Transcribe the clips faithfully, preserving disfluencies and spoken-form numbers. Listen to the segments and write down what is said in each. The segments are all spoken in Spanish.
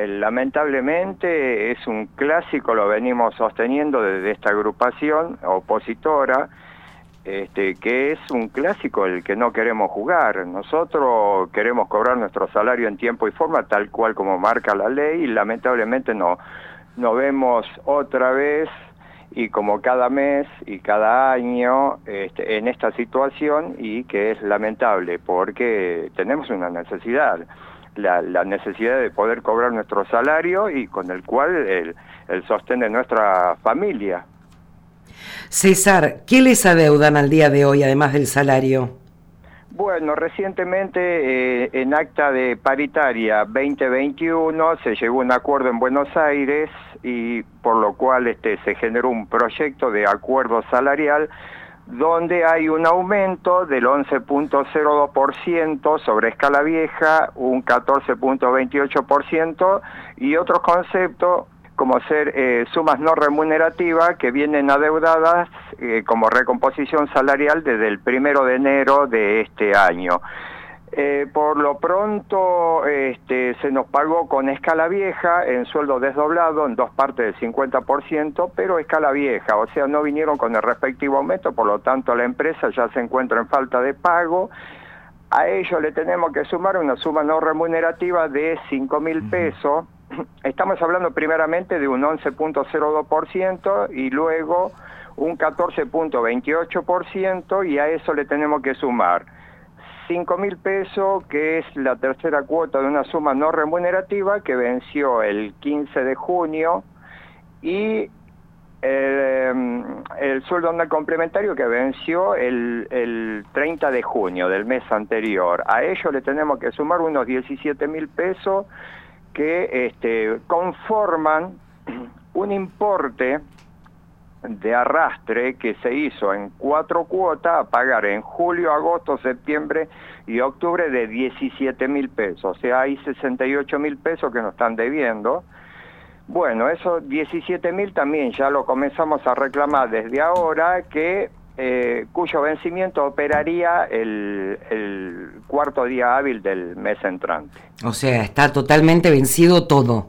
lamentablemente es un clásico, lo venimos sosteniendo desde esta agrupación opositora, este, que es un clásico el que no queremos jugar. Nosotros queremos cobrar nuestro salario en tiempo y forma, tal cual como marca la ley, y lamentablemente no, no vemos otra vez, y como cada mes y cada año este, en esta situación, y que es lamentable porque tenemos una necesidad, la, la necesidad de poder cobrar nuestro salario y con el cual el, el sostén de nuestra familia. César, ¿qué les adeudan al día de hoy además del salario? Bueno, recientemente eh, en acta de paritaria veinte veintiuno se llegó a un acuerdo en Buenos Aires, y por lo cual este, se generó un proyecto de acuerdo salarial donde hay un aumento del once punto cero dos por ciento sobre escala vieja, un catorce punto veintiocho por ciento y otros conceptos como ser eh, sumas no remunerativas que vienen adeudadas eh, como recomposición salarial desde el primero de enero de este año. Eh, por lo pronto este, se nos pagó con escala vieja en sueldo desdoblado en dos partes del cincuenta por ciento, pero escala vieja, o sea, no vinieron con el respectivo aumento, por lo tanto la empresa ya se encuentra en falta de pago. A ello le tenemos que sumar una suma no remunerativa de cinco mil pesos. Estamos hablando primeramente de un once punto cero dos por ciento y luego un catorce punto veintiocho por ciento, y a eso le tenemos que sumar cinco mil pesos, que es la tercera cuota de una suma no remunerativa que venció el quince de junio, y el, el sueldo anual complementario que venció el, el treinta de junio del mes anterior. A ello le tenemos que sumar unos diecisiete mil pesos que este, conforman un importe de arrastre que se hizo en cuatro cuotas a pagar en julio, agosto, septiembre y octubre de diecisiete mil pesos. O sea, hay sesenta y ocho mil pesos que nos están debiendo. Bueno, esos diecisiete mil también ya lo comenzamos a reclamar desde ahora, que eh, cuyo vencimiento operaría el, el cuarto día hábil del mes entrante. O sea, está totalmente vencido todo.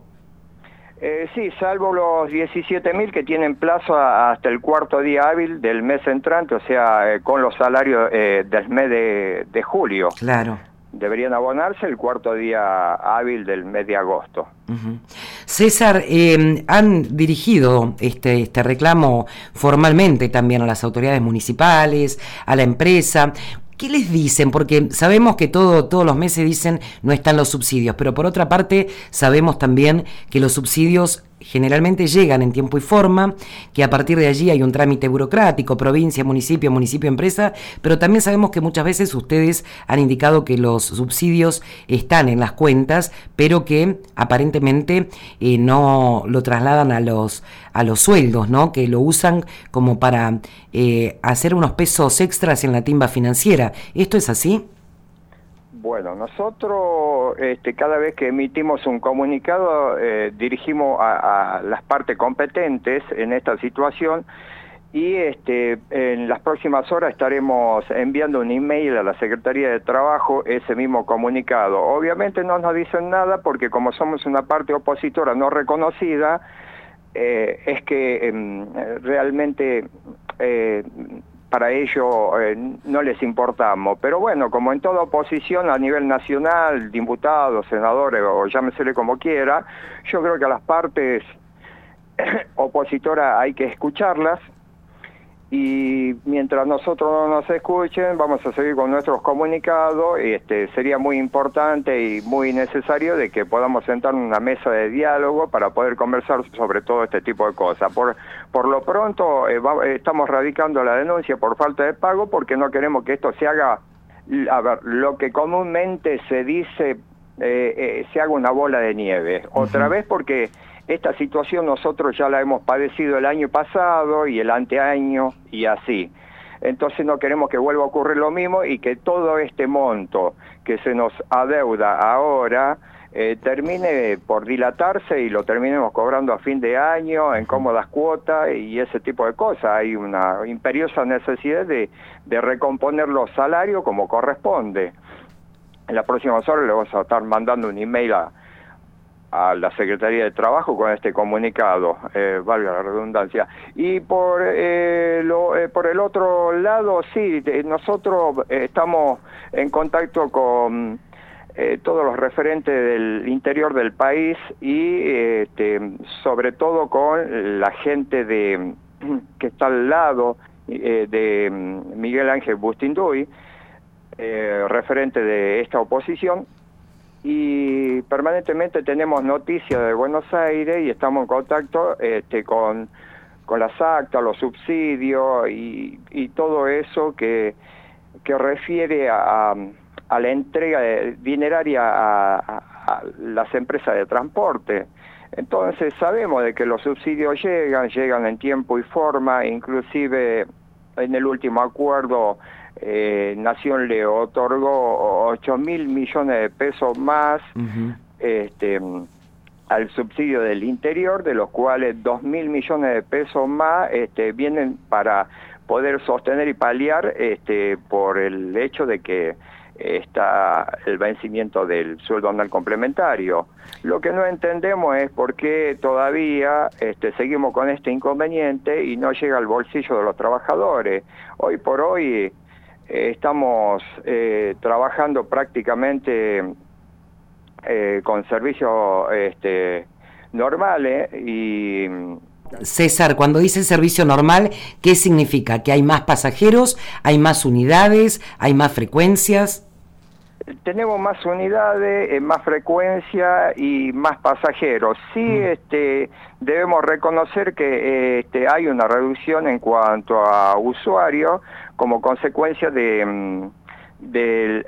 Eh, sí, salvo los diecisiete mil que tienen plazo a, hasta el cuarto día hábil del mes entrante, o sea, eh, con los salarios eh, del mes de, de julio. Claro. Deberían abonarse el cuarto día hábil del mes de agosto. Uh-huh. César, eh, han dirigido este, este reclamo formalmente también a las autoridades municipales, a la empresa. ¿Qué les dicen? Porque sabemos que todo, todos los meses dicen no están los subsidios, pero por otra parte sabemos también que los subsidios generalmente llegan en tiempo y forma, que a partir de allí hay un trámite burocrático, provincia, municipio, municipio, empresa, pero también sabemos que muchas veces ustedes han indicado que los subsidios están en las cuentas, pero que aparentemente eh, no lo trasladan a los, a los sueldos, ¿no? Que lo usan como para eh, hacer unos pesos extras en la timba financiera. ¿Esto es así? Bueno, nosotros este, cada vez que emitimos un comunicado eh, dirigimos a, a las partes competentes en esta situación, y este, en las próximas horas estaremos enviando un email a la Secretaría de Trabajo ese mismo comunicado. Obviamente no nos dicen nada porque como somos una parte opositora no reconocida, eh, es que eh, realmente... Eh, para ello eh, no les importamos. Pero bueno, como en toda oposición a nivel nacional, diputados, senadores, o llámesele como quiera, yo creo que a las partes opositoras hay que escucharlas, y mientras nosotros no nos escuchen, vamos a seguir con nuestros comunicados. Este, sería muy importante y muy necesario de que podamos sentar en una mesa de diálogo para poder conversar sobre todo este tipo de cosas. Por, por lo pronto, eh, va, estamos radicando la denuncia por falta de pago porque no queremos que esto se haga, a ver, lo que comúnmente se dice, eh, eh, se haga una bola de nieve. Uh-huh. Otra vez porque... esta situación nosotros ya la hemos padecido el año pasado y el anteaño y así. Entonces no queremos que vuelva a ocurrir lo mismo y que todo este monto que se nos adeuda ahora eh, termine por dilatarse y lo terminemos cobrando a fin de año en cómodas cuotas y ese tipo de cosas. Hay una imperiosa necesidad de, de recomponer los salarios como corresponde. En las próximas horas le vamos a estar mandando un email a a la Secretaría de Trabajo con este comunicado, eh, valga la redundancia. Y por, eh, lo, eh, por el otro lado, sí, de, nosotros eh, estamos en contacto con eh, todos los referentes del interior del país y eh, este, sobre todo con la gente de que está al lado eh, de Miguel Ángel Bustinduy, eh, referente de esta oposición, y permanentemente tenemos noticias de Buenos Aires y estamos en contacto este, con, con las actas, los subsidios y, y todo eso que, que refiere a, a la entrega de, dineraria a, a, a las empresas de transporte. Entonces sabemos de que los subsidios llegan, llegan en tiempo y forma, inclusive en el último acuerdo eh, Nación le otorgó ocho mil millones de pesos más uh-huh. este, al subsidio del interior, de los cuales dos mil millones de pesos más este, vienen para poder sostener y paliar este, por el hecho de que está el vencimiento del sueldo anual complementario. Lo que no entendemos es por qué todavía este, seguimos con este inconveniente y no llega al bolsillo de los trabajadores. Hoy por hoy eh, estamos eh, trabajando prácticamente eh, con servicios este, normales y... César, cuando dice servicio normal, ¿qué significa? ¿Que hay más pasajeros, hay más unidades, hay más frecuencias? Tenemos más unidades, eh, más frecuencia y más pasajeros. Sí, mm. este, debemos reconocer que eh, este, hay una reducción en cuanto a usuarios como consecuencia de, mm, del,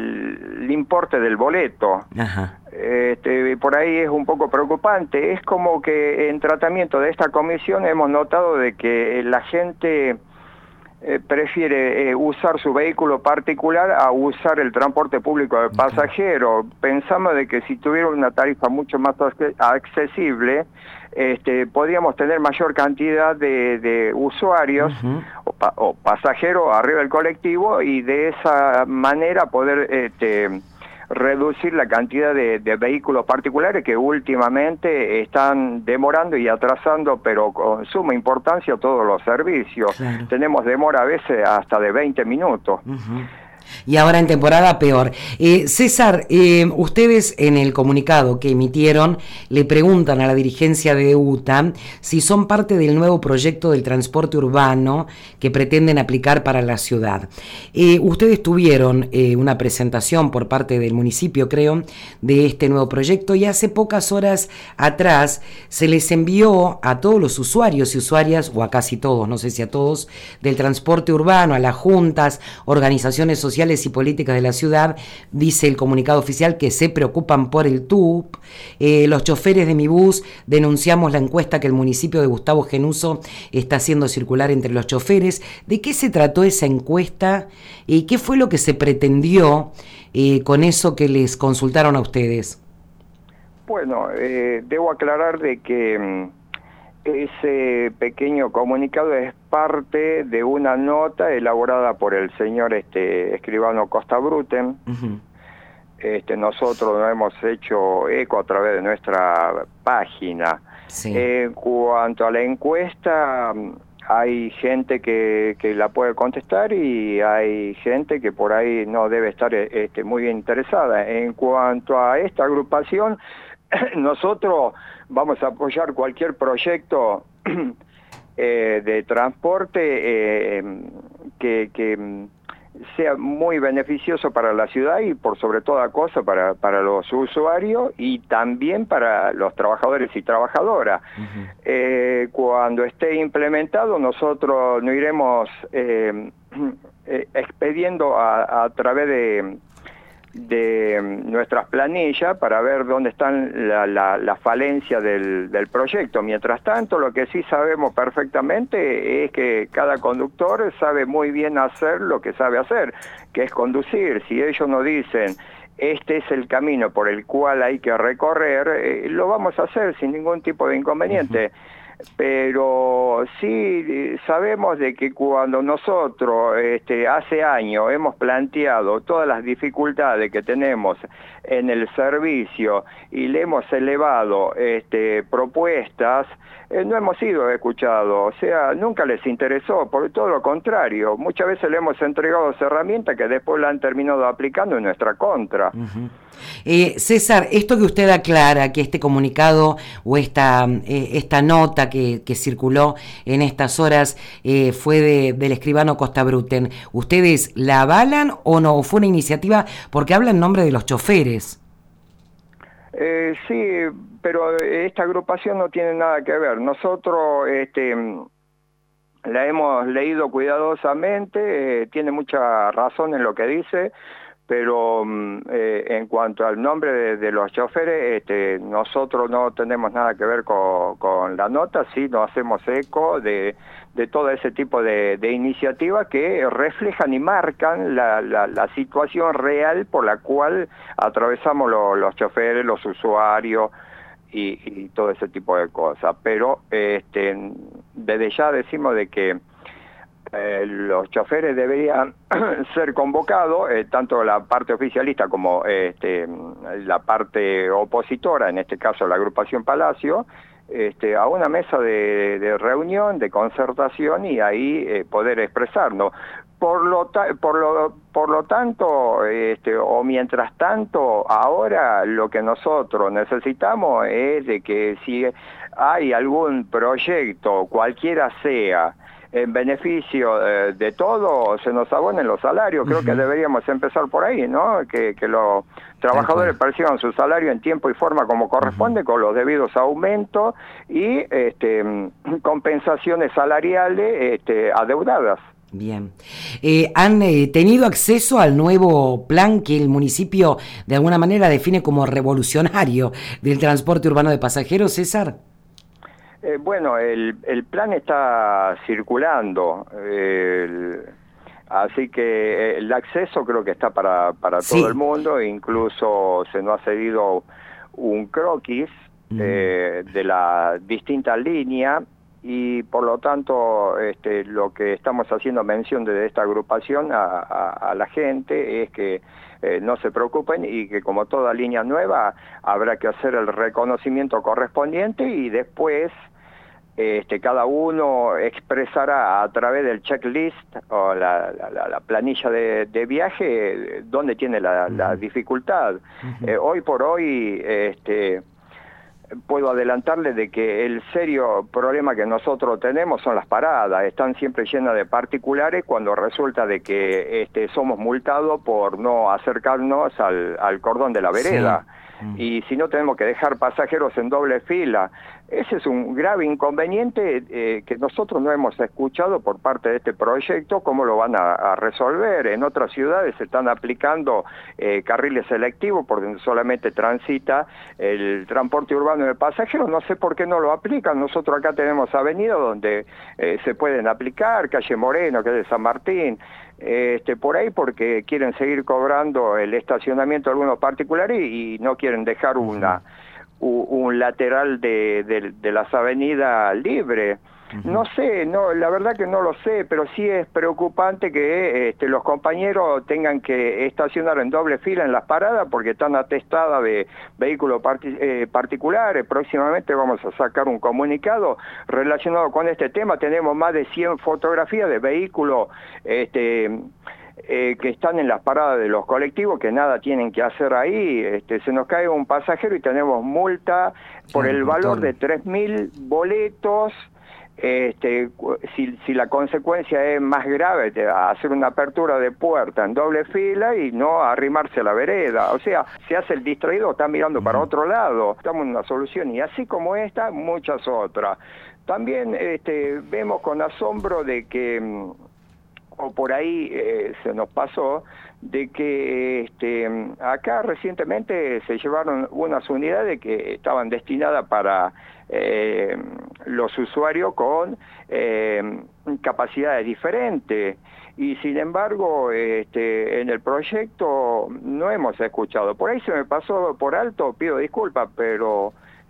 del importe del boleto. Ajá. Este, por ahí es un poco preocupante. Es como que en tratamiento de esta comisión hemos notado de que la gente eh, prefiere eh, usar su vehículo particular a usar el transporte público de pasajeros. Pensamos de que si tuviera una tarifa mucho más accesible, este, podríamos tener mayor cantidad de, de usuarios uh-huh. o, pa o pasajeros arriba del colectivo y de esa manera poder... Este, reducir la cantidad de, de vehículos particulares que últimamente están demorando y atrasando, pero con suma importancia, todos los servicios. Claro. Tenemos demora a veces hasta de veinte minutos. Uh-huh. Y ahora en temporada peor. Eh, César, eh, ustedes en el comunicado que emitieron le preguntan a la dirigencia de U T A si son parte del nuevo proyecto del transporte urbano que pretenden aplicar para la ciudad. Eh, ustedes tuvieron eh, una presentación por parte del municipio, creo, de este nuevo proyecto y hace pocas horas atrás se les envió a todos los usuarios y usuarias, o a casi todos, no sé si a todos, del transporte urbano, a las juntas, organizaciones sociales y políticas de la ciudad, dice el comunicado oficial que se preocupan por el T U P. Eh, los choferes de mi bus denunciamos la encuesta que el municipio de Gustavo Genuso está haciendo circular entre los choferes. ¿De qué se trató esa encuesta y qué fue lo que se pretendió eh, con eso que les consultaron a ustedes? Bueno, eh, debo aclarar de que ese pequeño comunicado es parte de una nota elaborada por el señor este escribano Costa Bruten. Uh-huh. Este, nosotros nos hemos hecho eco a través de nuestra página. Sí. En cuanto a la encuesta, hay gente que, que la puede contestar y hay gente que por ahí no debe estar este, muy interesada. En cuanto a esta agrupación, nosotros vamos a apoyar cualquier proyecto eh, de transporte eh, que, que sea muy beneficioso para la ciudad y por sobre toda cosa para, para los usuarios y también para los trabajadores y trabajadoras. Uh-huh. Eh, cuando esté implementado nosotros nos iremos eh, eh, expediendo a, a través de de nuestras planillas para ver dónde están la, la, la falencia del, del proyecto. Mientras tanto, lo que sí sabemos perfectamente es que cada conductor sabe muy bien hacer lo que sabe hacer, que es conducir. Si ellos nos dicen, este es el camino por el cual hay que recorrer, eh, lo vamos a hacer sin ningún tipo de inconveniente. Uh-huh. pero sí sabemos de que cuando nosotros este, hace años hemos planteado todas las dificultades que tenemos en el servicio y le hemos elevado este, propuestas, eh, no hemos sido escuchados, o sea, nunca les interesó, por todo lo contrario, muchas veces le hemos entregado herramientas que después la han terminado aplicando en nuestra contra. Uh-huh. Eh, César, esto que usted aclara, que este comunicado o esta, eh, esta nota que, que circuló en estas horas eh, fue de, del escribano Costa Bruten, ¿ustedes la avalan o no? ¿O fue una iniciativa? Porque habla en nombre de los choferes. Eh, sí, pero esta agrupación no tiene nada que ver. Nosotros este, la hemos leído cuidadosamente, eh, tiene mucha razón en lo que dice, pero eh, en cuanto al nombre de, de los choferes, este, nosotros no tenemos nada que ver con, con la nota, sí nos hacemos eco de, de todo ese tipo de, de iniciativas que reflejan y marcan la, la, la situación real por la cual atravesamos lo, los choferes, los usuarios y, y todo ese tipo de cosas. Pero este, desde ya decimos de que Eh, los choferes deberían ser convocados, eh, tanto la parte oficialista como este, la parte opositora, en este caso la agrupación Palacio, este, a una mesa de, de reunión, de concertación y ahí eh, poder expresarnos. Por lo, ta por lo, por lo tanto, este, o mientras tanto, ahora lo que nosotros necesitamos es de que si hay algún proyecto, cualquiera sea, en beneficio eh, de todo, se nos abonen los salarios. Creo uh-huh. que deberíamos empezar por ahí, ¿no? Que, que los trabajadores perciban su salario en tiempo y forma como corresponde, uh-huh. con los debidos aumentos y este, compensaciones salariales este, adeudadas. Bien. Eh, ¿Han eh, tenido acceso al nuevo plan que el municipio de alguna manera define como revolucionario del transporte urbano de pasajeros, César? Eh, bueno, el, el plan está circulando, eh, el, así que el acceso creo que está para, para sí. todo el mundo, incluso se nos ha cedido un croquis mm. eh, de la distinta línea y por lo tanto este, lo que estamos haciendo mención de esta agrupación a, a, a la gente es que eh, no se preocupen y que como toda línea nueva habrá que hacer el reconocimiento correspondiente y después Este, cada uno expresará a través del checklist o la, la, la planilla de, de viaje dónde tiene la, uh-huh. la dificultad. Uh-huh. Eh, hoy por hoy este, puedo adelantarle de que el serio problema que nosotros tenemos son las paradas. Están siempre llenas de particulares cuando resulta de que este, somos multados por no acercarnos al, al cordón de la vereda. Sí. Y si no tenemos que dejar pasajeros en doble fila. Ese es un grave inconveniente eh, que nosotros no hemos escuchado por parte de este proyecto, cómo lo van a, a resolver. En otras ciudades se están aplicando eh, carriles selectivos por donde solamente transita el transporte urbano de pasajeros. No sé por qué no lo aplican. Nosotros acá tenemos avenidas donde eh, se pueden aplicar, calle Moreno, calle San Martín, este, por ahí porque quieren seguir cobrando el estacionamiento de algunos particulares y, y no quieren dejar una... un lateral de, de, de las avenidas libre. Uh-huh. No sé, no, la verdad que no lo sé, pero sí es preocupante que este, los compañeros tengan que estacionar en doble fila en las paradas porque están atestadas de vehículos parti- eh, particulares. Próximamente vamos a sacar un comunicado relacionado con este tema. Tenemos más de cien fotografías de vehículos este, Eh, que están en las paradas de los colectivos, que nada tienen que hacer ahí. Este, se nos cae un pasajero y tenemos multa por el valor de tres mil boletos. Este, si, si la consecuencia es más grave, de hacer una apertura de puerta en doble fila y no arrimarse a la vereda. O sea, se hace el distraído, está mirando uh-huh. para otro lado. Estamos en una solución y así como esta, muchas otras. También este, vemos con asombro de que o por ahí eh, se nos pasó, de que este, acá recientemente se llevaron unas unidades que estaban destinadas para eh, los usuarios con eh, capacidades diferentes, y sin embargo este, en el proyecto no hemos escuchado. Por ahí se me pasó por alto, pido disculpas, pero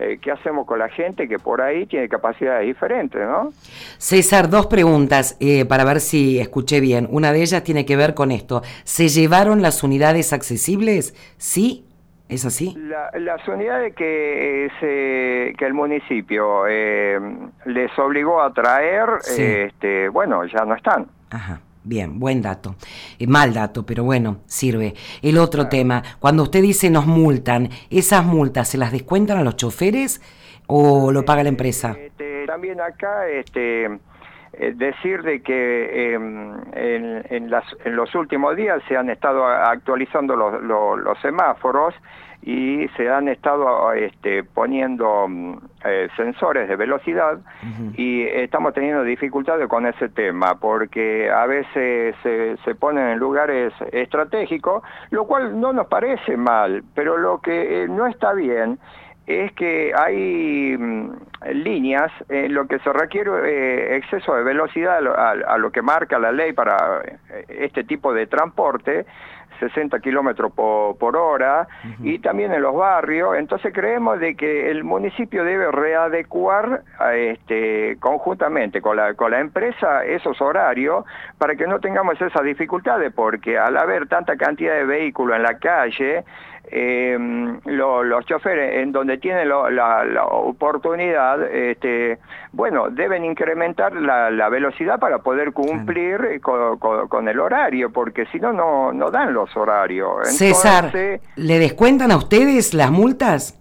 eh, ¿qué hacemos con la gente que por ahí tiene capacidades diferentes, ¿no? César, dos preguntas eh, para ver si escuché bien. Una de ellas tiene que ver con esto. ¿Se llevaron las unidades accesibles? ¿Sí? ¿Es así? La, las unidades que, eh, se, que el municipio eh, les obligó a traer, Sí. eh, este, bueno, ya no están. Ajá. Bien, buen dato. Eh, mal dato, pero bueno, sirve. El otro tema, cuando usted dice nos multan, ¿esas multas se las descuentan a los choferes o lo paga la empresa? Este, también acá, este, eh, decir de que eh, en, en, las, en los últimos días se han estado actualizando los, los, los semáforos y se han estado este, poniendo eh, sensores de velocidad. Uh-huh. Y estamos teniendo dificultades con ese tema porque a veces se, se ponen en lugares estratégicos, lo cual no nos parece mal, pero lo que eh, no está bien es que hay mm, líneas en lo que se requiere eh, exceso de velocidad a lo, a, a lo que marca la ley para eh, este tipo de transporte, sesenta kilómetros por, por hora, uh-huh. Y también en los barrios. Entonces creemos de que el municipio debe readecuar a este, conjuntamente con la, con la empresa esos horarios para que no tengamos esas dificultades, porque al haber tanta cantidad de vehículos en la calle, eh, lo, los choferes en donde tienen lo, la, la oportunidad, este, bueno, deben incrementar la, la velocidad para poder cumplir claro. con, con, con el horario, porque si no, no no dan los horarios. Entonces, César, ¿le descuentan a ustedes las multas?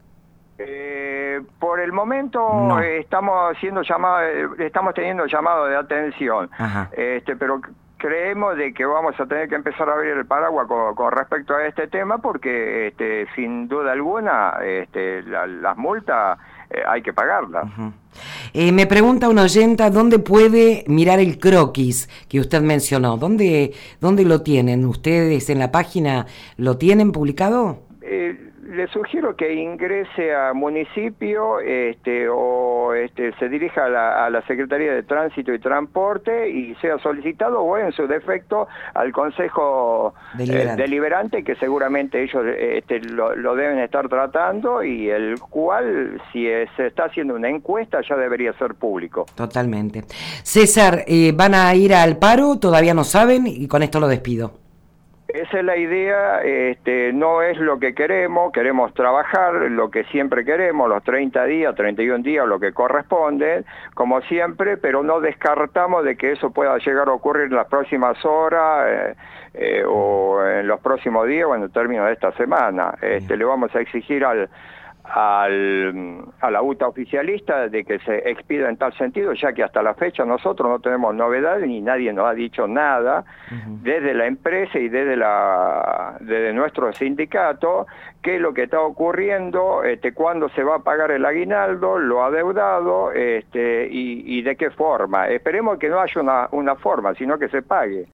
Eh, por el momento no. eh, estamos haciendo llamado, eh, estamos teniendo llamado de atención, Ajá. este, pero creemos de que vamos a tener que empezar a abrir el paraguas con, con respecto a este tema, porque este, sin duda alguna este, la, las multas eh, hay que pagarlas. Uh-huh. Eh, me pregunta una oyenta, ¿dónde puede mirar el croquis que usted mencionó? ¿Dónde, dónde lo tienen? ¿Ustedes en la página lo tienen publicado? Eh, le sugiero que ingrese a municipio este, o este, se dirija a la, a la Secretaría de Tránsito y Transporte y sea solicitado, o en su defecto al Consejo deliberante, eh, deliberante que seguramente ellos este, lo, lo deben estar tratando, y el cual, si es, se está haciendo una encuesta, ya debería ser público. Totalmente. César, eh, ¿van a ir al paro? ¿Todavía no saben? Y con esto lo despido. Esa es la idea, este, no es lo que queremos, queremos trabajar lo que siempre queremos, los treinta días, treinta y un días, lo que corresponde, como siempre, pero no descartamos de que eso pueda llegar a ocurrir en las próximas horas eh, eh, o en los próximos días o en el término de esta semana. Este, le vamos a exigir al... Al, a la U T A oficialista de que se expida en tal sentido, ya que hasta la fecha nosotros no tenemos novedades ni nadie nos ha dicho nada, uh-huh. desde la empresa y desde la desde nuestro sindicato, qué es lo que está ocurriendo, este, cuándo se va a pagar el aguinaldo, lo adeudado, este, y, y de qué forma. Esperemos que no haya una, una forma, sino que se pague.